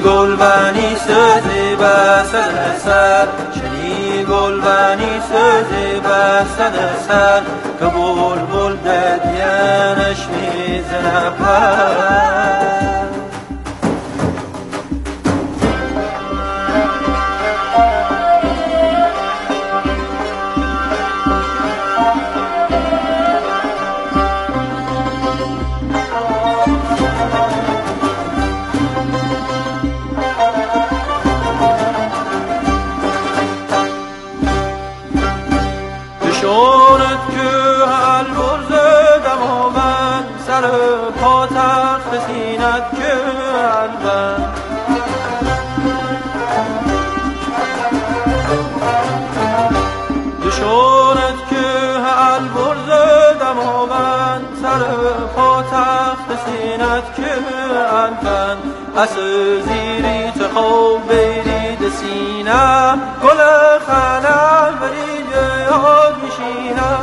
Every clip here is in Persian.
گلبنی سوزی بسد سر شنی گلبنی سوزی بسد سر که بلبل ددینش میزنه پر از زیری تخو برید سینه گل خنل برید یاد میشینه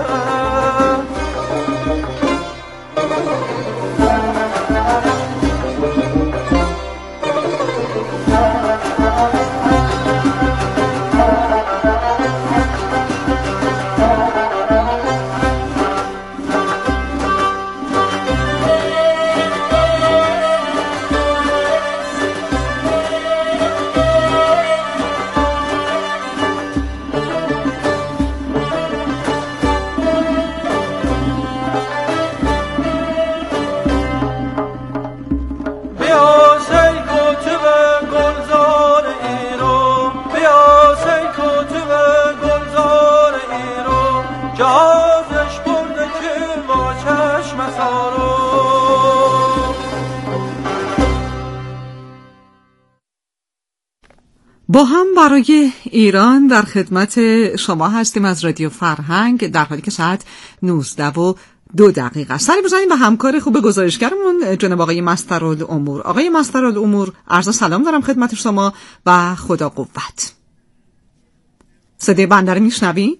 با هم برای ایران در خدمت شما هستیم از رادیو فرهنگ در حالی که ساعت 19:02 است. سری بزنیم به همکار خوب گزارشگرمون جناب آقای مسترالامور. آقای مسترالامور، عرض سلام دارم خدمت شما و خدا قوت. صدای بنده رو میشنوی؟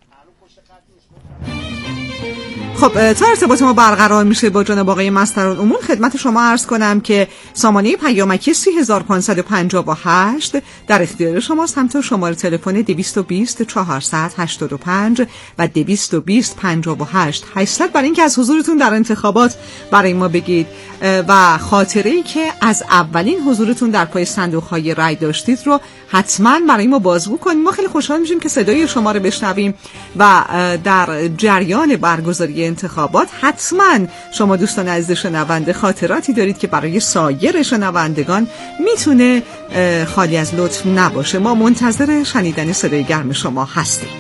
خب تا ارتباط ما برقرار میشه با جناب آقای مسترالامور خدمت شما عرض کنم که سامانه پیامکی 3558 در اختیار شماست، همطور شماره تلفن 220 485 و 220 58 800 برای اینکه از حضورتون در انتخابات برای ما بگید و خاطره‌ای که از اولین حضورتون در پای صندوق‌های رای داشتید رو حتما برای ما بازگو کنید. ما خیلی خوشحال میشیم که صدای شما رو بشنویم و در جریان برگزاری انتخابات حتما شما دوستان عزیز شنونده خاطراتی دارید که برای سایر شنوندگان میتونه خالی از لطف نباشه. ما منتظر شنیدن صدای گرم شما هستیم.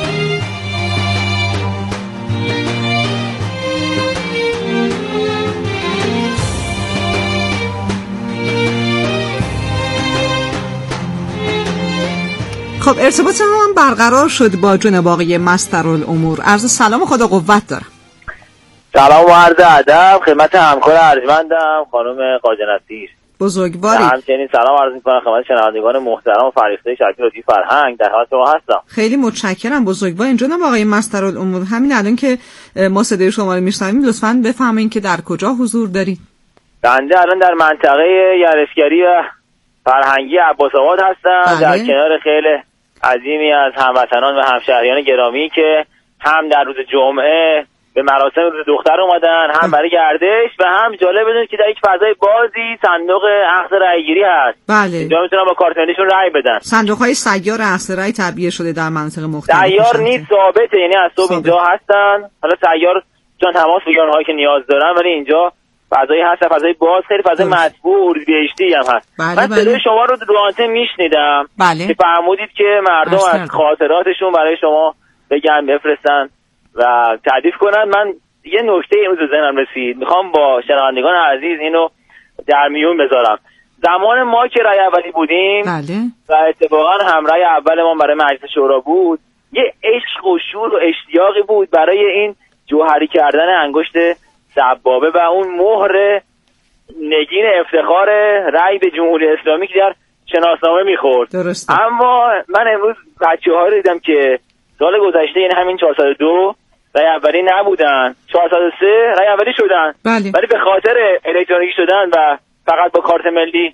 خب ارتباط هم برقرار شد با جناب آقای مسترالامور. عرض سلام و خدا قوت دارم. سلام و عرض ادب خدمت همکار ارجمندم خانم خواجه نصیر. بزرگواری. همچنین سلام عرض می‌کنم خدمت شنوندگان محترم و فریخته شبکه رادیو فرهنگ. در حال شما هستم. خیلی متشکرم بزرگوار. جناب آقای مسترالامور، همین الان که ما صدای شما رو میشنویم لطفاً بفرمایید که در کجا حضور دارید؟ بنده الان در منطقه یرشگری و فرهنگی عباس‌آباد هستم. در کنار خیلی عظیمی از هموطنان و همشهریان گرامی که هم در روز جمعه به مراسم روز دختر اومدن، هم برای گردش و هم جالب بدونید که در یک فضای بازی صندوق اخذ رایگیری هست. بله. اینجا میتونن با کارت ملیشون رای بدن. صندوق‌های سیار اخذ رای تعبیه شده در مناطق مختلف. سیار نیست، ثابته، یعنی از صبح اینجا هستن. حالا سیار چون تماس بگیرن هایی که نیاز دارن، ولی اینجا فضایی هست، فضای باز، خیلی فضای مطبوع اردیبهشتی هم هست. بله. من صدای شما رو آنتن میشنیدم که فرمودید که مردم از خاطراتشون برای شما بگن، بفرستن و تعریف کنن. من یه نکته امروز به ذهنم رسید، میخوام با شنوندگان عزیز اینو در میون بذارم. زمان ما که رای اولی بودیم و اتفاقا هم رای اول ما برای مجلس شورا بود، یه عشق و شور و اشتیاقی بود برای این جوهری کردن انگشت سبابه و اون مهر نگین افتخار رای به جمهوری اسلامی که در شناسنامه میخورد. اما من امروز بچه‌ها رو دیدم که سال گذشته، یعنی همین 402 رای اولی نبودن، 403 رای اولی شدن. ولی به خاطر الکترونیکی شدن و فقط با کارت ملی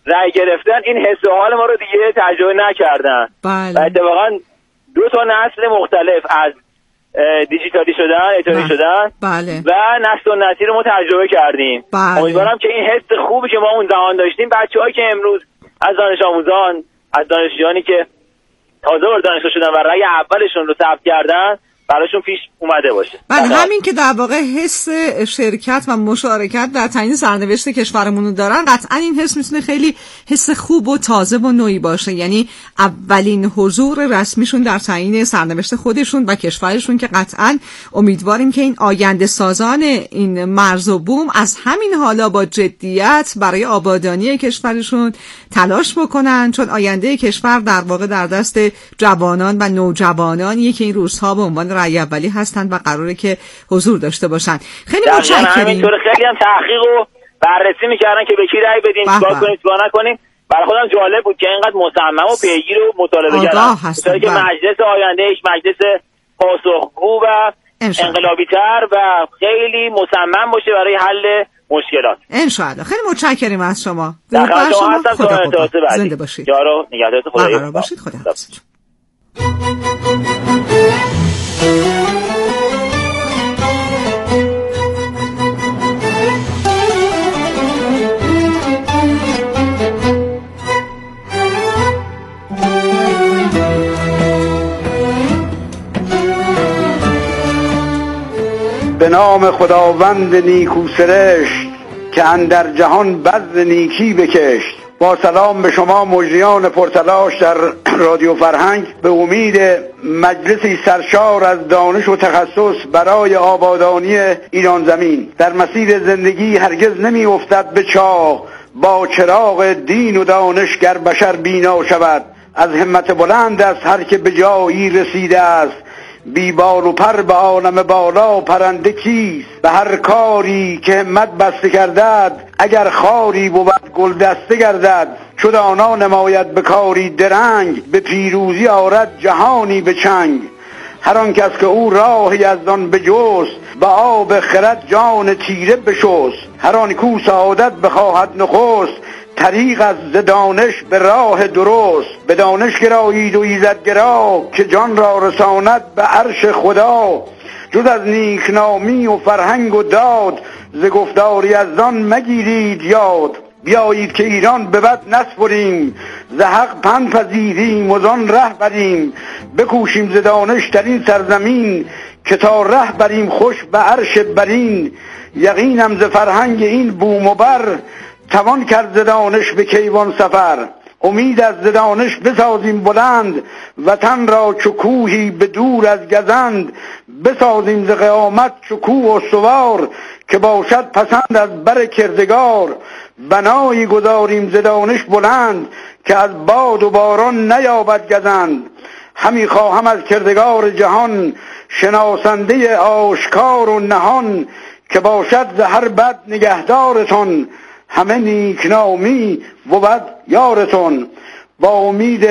رای گرفتن این حس و حال ما رو دیگه تجربه نکردن. بله. و اتفاقا 2 نسل مختلف از دیجیتالی شدن، اتاری شدن بله. و نسل سنتی رو ما تجربه کردیم. بله. امیدوارم که این حس خوبی که ما اون زمان داشتیم بچه‌هایی که امروز از دانش آموزان، از دانشجویانی که تازه وارد دانشگاه شدن و رأی اولشون رو ثبت کردن براشون پیش اومده باشه. بله، همین که در واقع حس شرکت و مشارکت در تعیین سرنوشت کشورمون رو دارن، قطعا این حس میتونه خیلی حس خوب و تازه و نوعی باشه. یعنی اولین حضور رسمیشون در تعیین سرنوشت خودشون و کشورشون که قطعا امیدواریم که این آینده سازان این مرز و بوم از همین حالا با جدیت برای آبادانی کشورشون تلاش بکنن، چون آینده کشور در واقع در دست جوانان و نوجوانانیه که این روزها به عنوان رأی اولی هستند و قراره که حضور داشته باشن. خیلی متشکرم. همینطور خیلی هم تحقیق و بررسی میکردن که به کی رأی بدین، چیکار کنیم، چیکار نکنیم. برای خودم جالب بود که اینقدر مصمم و پیگیر و مطالبه کردن که مجلس آینده یک مجلس پاسخگو و انقلابی‌تر و خیلی مصمم باشه برای حل مشکلات. انشاءالله. خیلی متشکرم از شما. زنده باشید. یارو نگهدارت خدا باشید. خدا حافظ. به نام خداوند نیکو سرشت که اندر جهان بذر نیکی بکشت. با سلام به شما مجریان پرتلاش در رادیو فرهنگ، به امید مجلسی سرشار از دانش و تخصص برای آبادانی ایران زمین. در مسیر زندگی هرگز نمی افتد به چاه، با چراغ دین و دانش گر بشر بینا شود. از همت بلند است هر که به جایی رسیده است، بی بال و پر به عالم بالا پرنده کیست. به هر کاری که همت بسته گردد، اگر خاری بود گل دسته گردد. چو دانا نماید به کاری درنگ، به پیروزی آرد جهانی به چنگ. هر آن کس که او راه یزدان بجست، به آب خرد جان تیره بشست. هر آن کو سعادت بخواهد نخست، طریق از دانش به راه درست. به دانش گرایید و ایزدگرا، که جان را رساند به عرش خدا. جز از نیکنامی و فرهنگ و داد، ز گفتار یزدان مگیرید یاد. بیایید که ایران به بد نسپریم، ز حق پند پذیریم و زان ره بریم. بکوشیم ز دانش در این سرزمین، که تا ره بریم خوش به عرش برین. یقینم ز فرهنگ این بوم و بر، توان کرد ز دانش به کیوان سفر. امید از ز دانش بسازیم بلند، وطن را چو کوهی به دور از گزند. بسازیم ز قیامت چو کوه استوار، که باشد پسند از بر کردگار. بنایی گذاریم ز دانش بلند، که از باد و باران نیابد گزند. همی خواهم از کردگار جهان، شناسنده آشکار و نهان. که باشد ز هر بد نگهدارتون، همه نیکنامی بود یارتون. با امید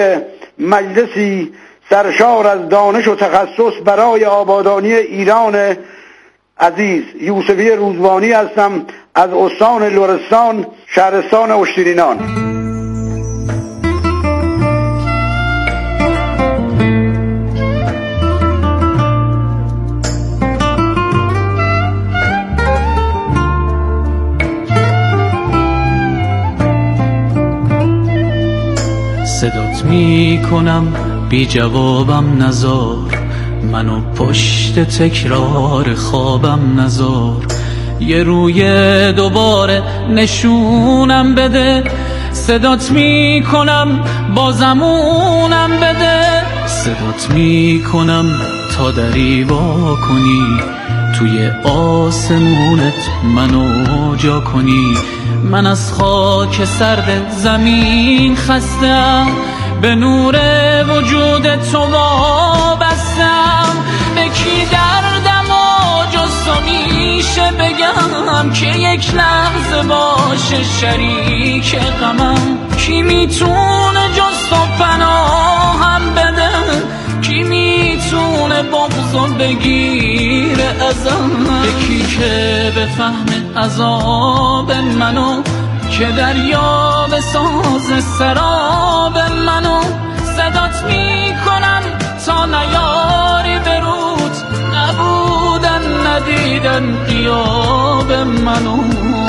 مجلسی سرشار از دانش و تخصص برای آبادانی ایران عزیز، یوسفی روزبانی هستم از استان لرستان، شهرستان اشترینان. صدات می کنم بی جوابم نزار، منو پشت تکرار خوابم نزار. یه روی دوباره نشونم بده، صدات می کنم بازمونم بده. صدات می کنم تا دری وا کنی، توی آسمونت منو جا کنی. من از خاک سرد زمین خستم، به نور وجود تو وابستم. به کی دردم و جز تو میشه بگم، که یک لحظه باشه شریک غمم. کی میتونه جز تو پناهم بده، کی میتونه بغضو بگیره ازم. یکی که به فهم عذاب منو که دریا به ساز سراب منو صدات میکنم تا نیاری برود نبودن ندیدن غیاب منو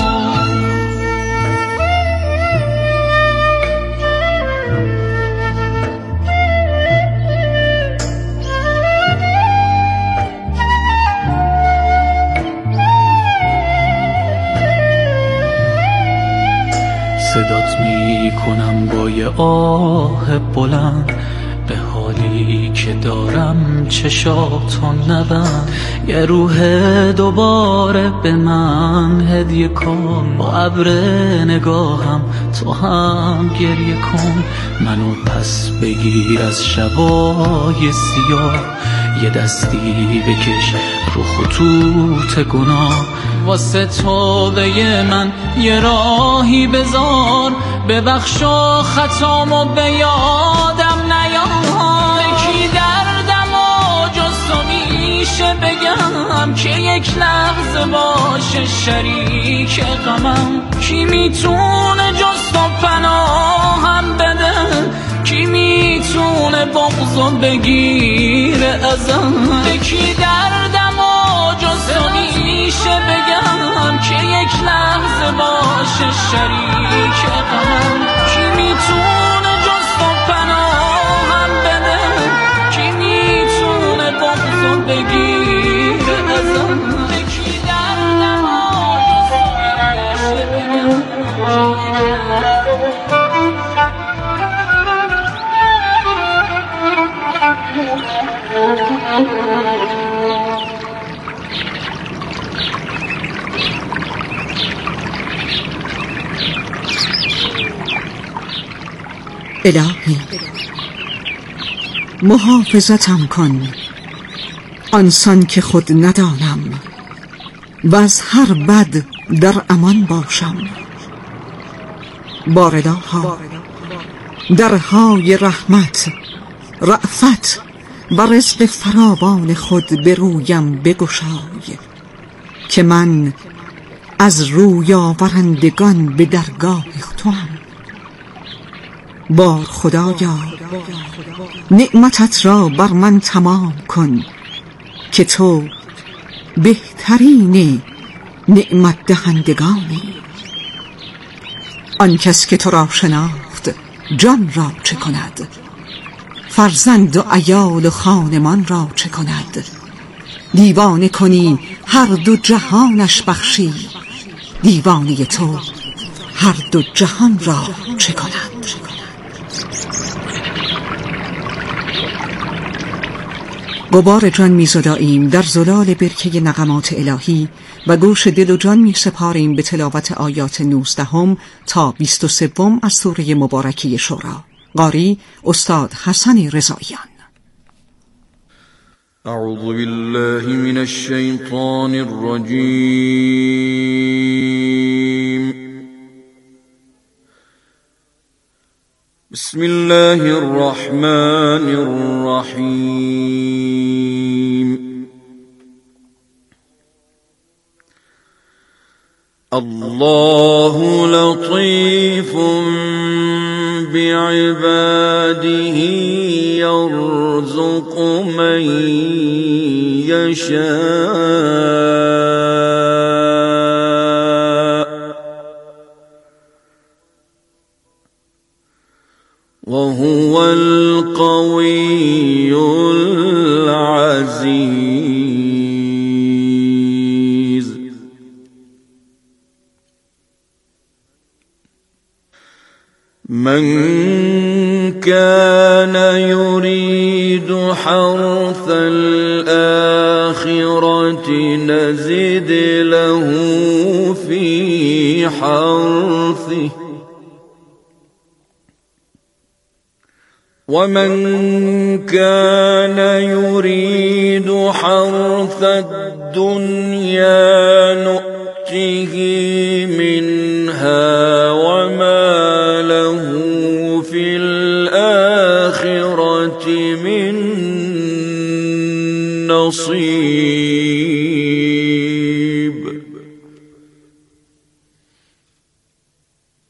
صدات میکنم با یه آه بلند به حالی که دارم چشاتو نبند یه روح دوباره به من هدیه کن با ابر نگاهم تو هم گریه کن منو پس بگیر از شبای سیاه یه دستی بکش رو خطوط گناه واسه توبه من یه راهی بذار ببخش و خطامو به یادم نیار کی دردم و جز تو میشه بگم که یک لحظه باشه شریک غمم کی میتونه جز تو پناهم بده کی میتونه بغضو بگیره ازم کی دردم و جز تو میشه بگم که یک لحظه باشه شریک غمم کی میتونه جز تو پناهم بده کی میتونه بغضو بگیره ازم کی دردم و جز تو الهی محافظتم کن آنسان که خود ندانم و از هر بد در امان باشم بارداها درهای رحمت رأفت و رزق فراوان خود به رویم بگشای که من از روی آورندگان به درگاه توام بار خدایا نعمتت را بر من تمام کن که تو بهترین نعمت دهندگانی آن کس که تو را شناخت جان را چه کند فرزند و عیال و خانمان را چه کند دیوانه کنی هر دو جهانش بخشی دیوانه تو هر دو جهان را چه کند غبار جان می زداییم در زلال برکه نغمات الهی و گوش دل و جان می سپاریم به تلاوت آیات 19 تا 23 از سوره مبارکه شورا. قاری استاد حسن رضاییان. اعوذ بالله من الشیطان الرجیم بسم الله الرحمن الرحیم الله لطیف بعباده يرزق من يشاء وهو القوي العزيز من كان يريد حرث الآخرة نزد له في حرثه ومن كان يريد حرث الدنيا نؤته منها وما له في الآخرة من نصيب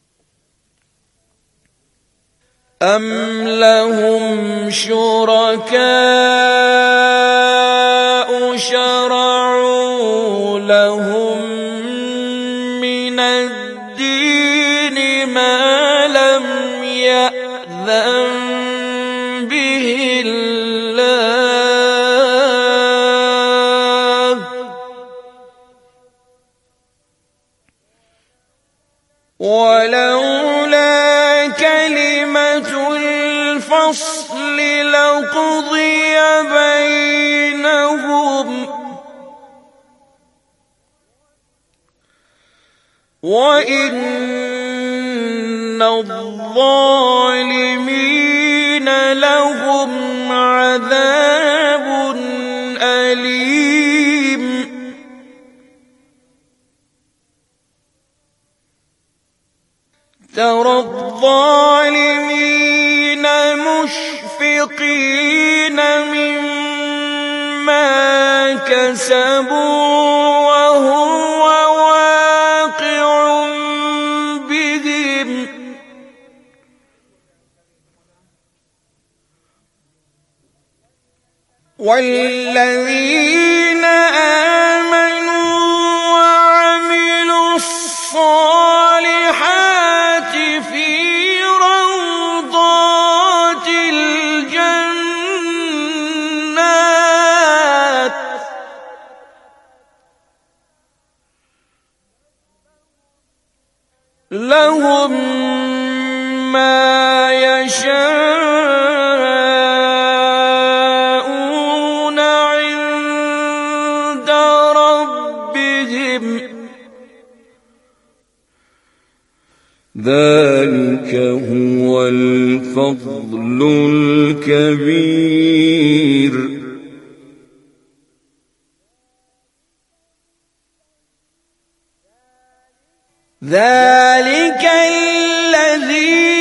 أم لهم شركاء شرعوا لهم من الدين ما لم يأذن به الله ولولا كلمة الفصل لقضي بينهم وإن الظالمين لهم عذاب أليم ترى الظالمين مشفقين مما كسبوا وهو واقع بهم والذين آمنوا وعملوا الصالحات في روضات الجنات لهم ما يشاءون عند ربهم ذلك هو الفضل الكبير ذلك الذي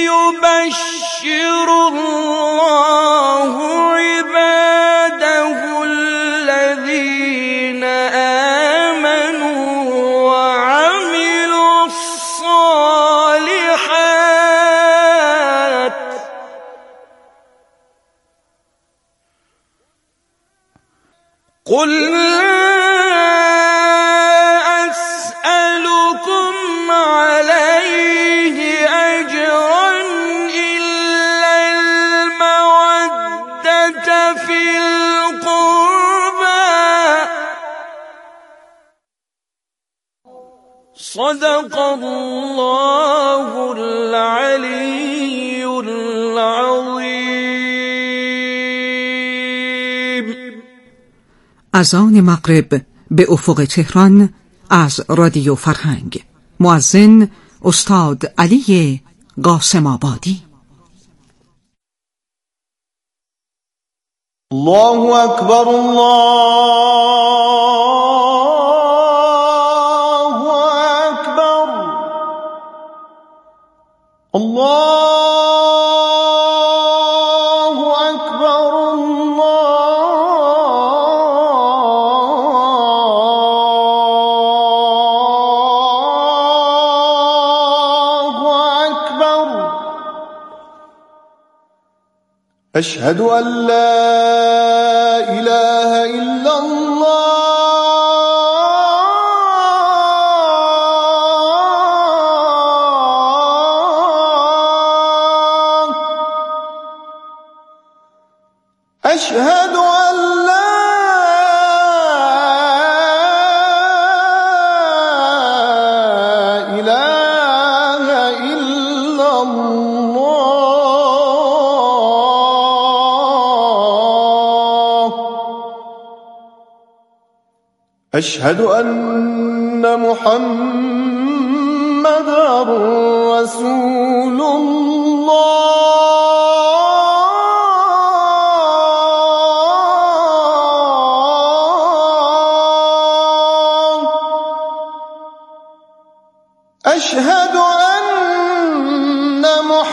يبشر الله عباده الذين آمنوا وعملوا الصالحات قل صدق الله العلي العظيم. اذان مغرب به افق تهران از رادیو فرهنگ. مؤذن استاد علی قاسم آبادی. الله اکبر الله الله أكبر الله أكبر أشهد أن لا إله إلا الله أشهد أن لا إله إلا الله أشهد أن محمدًا رسول الله أشهد أن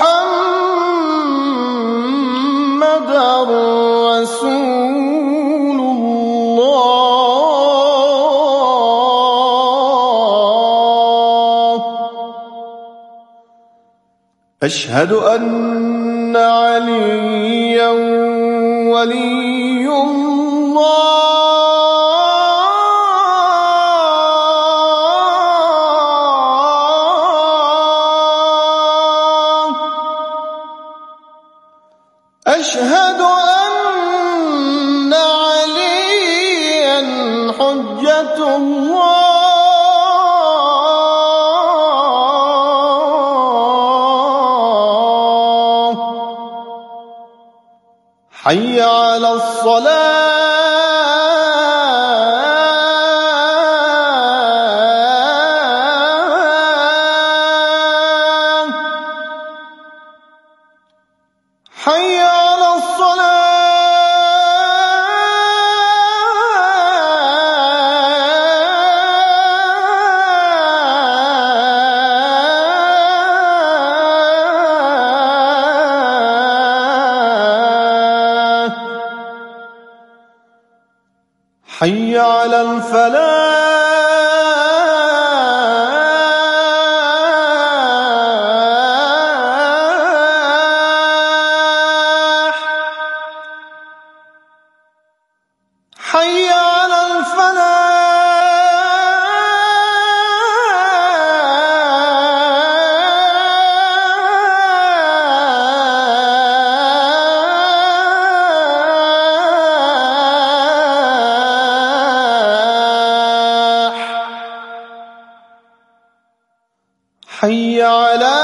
محمدًا رسول الله أشهد أن عليا ولي الله أشهد أن عليا حجة الله حي على الصلاة حي على الصلاة حي على الفلاح حي على الفلاح حي على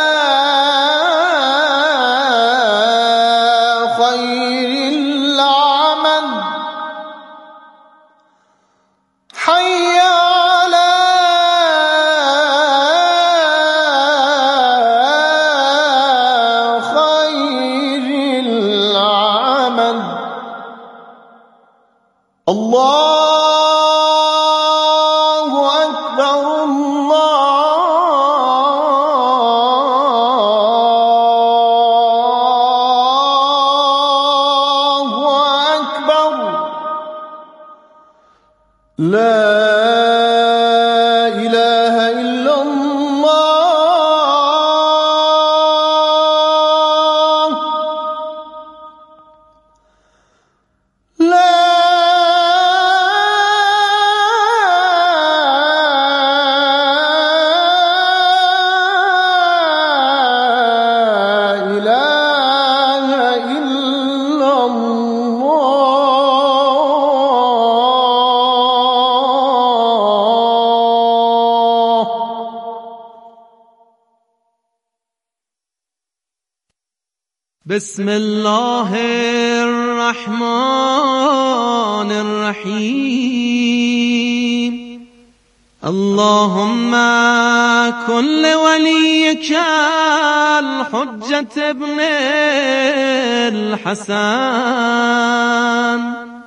خير العمل حي على خير العمل الله أكبر الله أكبر لا إله إلا الله لا إله إلا الله بسم الله الرحمن الرحيم اللهم كن لوليك الحجة ابن الحسن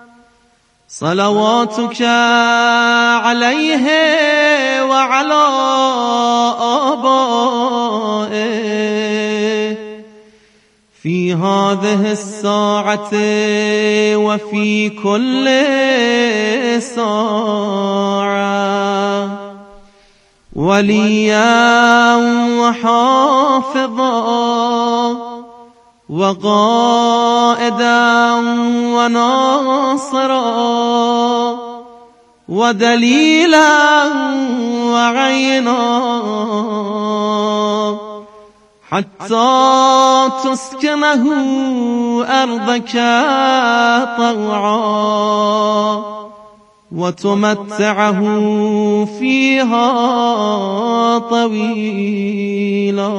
صلواتك عليه وعلى آبائه في هذه الساعة وفي كل ساعة وليا وحافظا وقائدا وناصرا ودليلا وعينا حتى تسكنه أرضك طوعا وتمتعه فيها طويلا.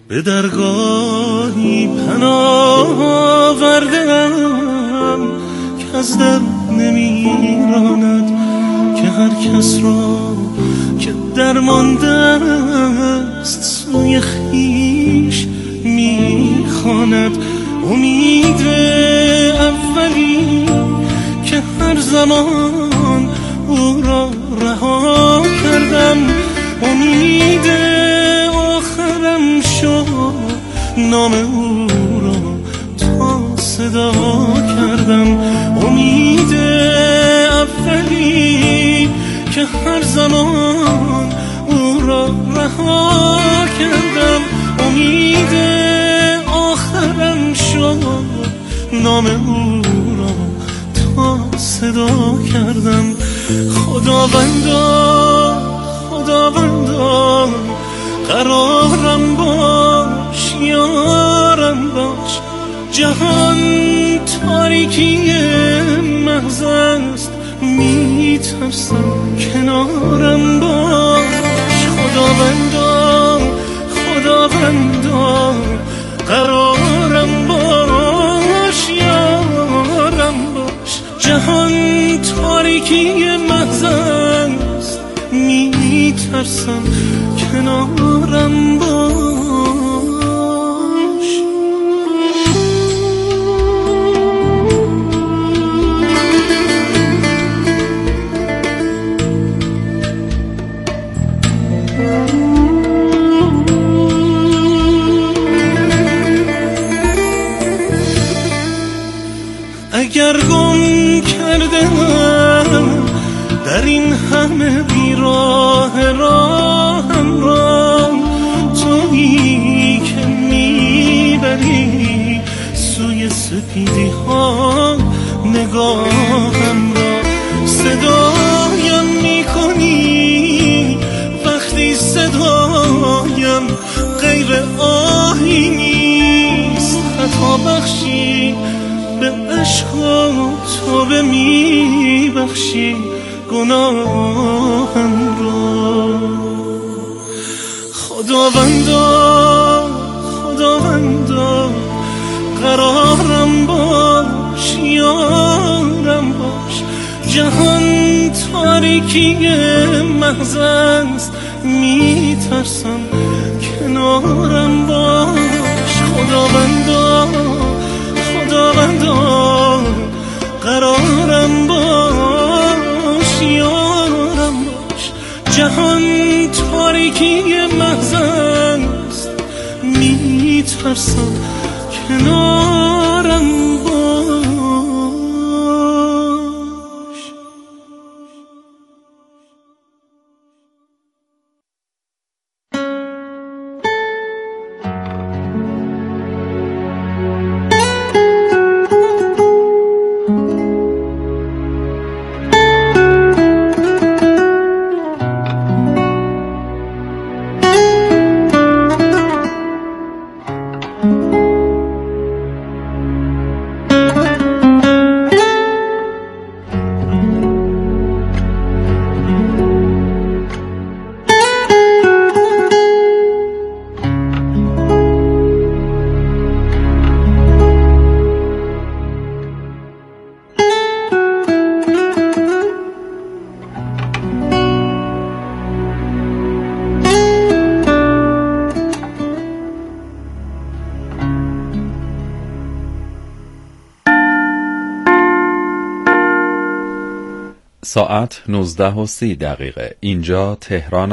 به درگاهی پناه آوردم که از در نمیراند، که هر کس را که درمانده است سوی خویش میخواند. امید اولی که هر زمان او را رها کردم، امید آخرم شد نام او را تا صدا کردم. امید اولی که هر زمان او را رها کردم، امید آخرم شد نام او را تا صدا کردم. خداوندا خداوندا قرارم باش، یارم باش، جهان تاریکی محض است، میترسم کنارم باش. خداوندا خداوندا قرارم باش، یارم باش، جهان تاریکی محض است، میترسم کنارم باش. اگر گم کردم در این همه بیراه راهم را، تویی که میبری سوی سپیدی ها نگاهم را، صدایم میکنی وقتی صدایم غیر آهی نیست، خطا بخشی به عشق تو به میبخشی گناهم را. خداوندا خداوندا قرارم باش، یارم باش، جهان تاریکی محض است، میترسم کنارم باش. خداوندا خداوندا قرارم باش، یارم باش، جهان تاریکی محض است، میترسم کنارم باش. ساعت 19:30 اینجا تهران